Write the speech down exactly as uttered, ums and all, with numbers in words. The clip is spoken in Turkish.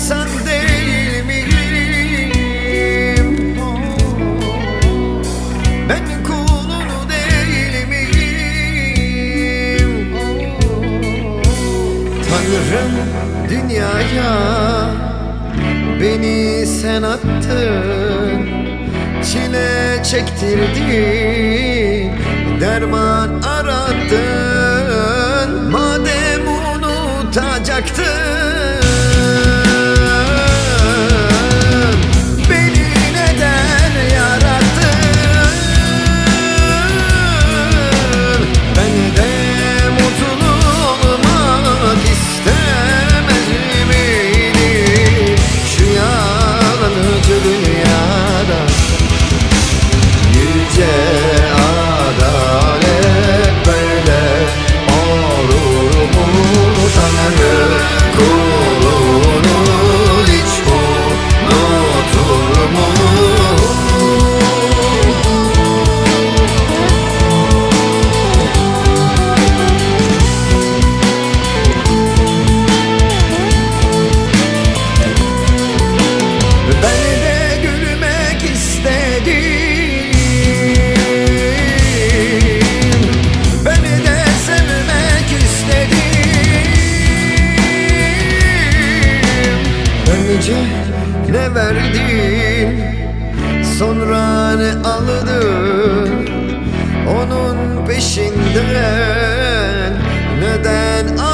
insan değil miyim? Ben kulunu değil miyim? Tanrım, dünyaya beni sen attın, çile çektirdin, derman arattın. Madem unutacaktın, beni neden yarattın? Ben de mutlu olmak istemez miydim şu yalancı dünyada? Yüce adalet böyle olur mu? Tanrı kulunu hiç unutur mu? Ben de gülmek istedim, beni de sevmek istedim. Önce ne verdin, sonra ne aldın? Onun peşinden neden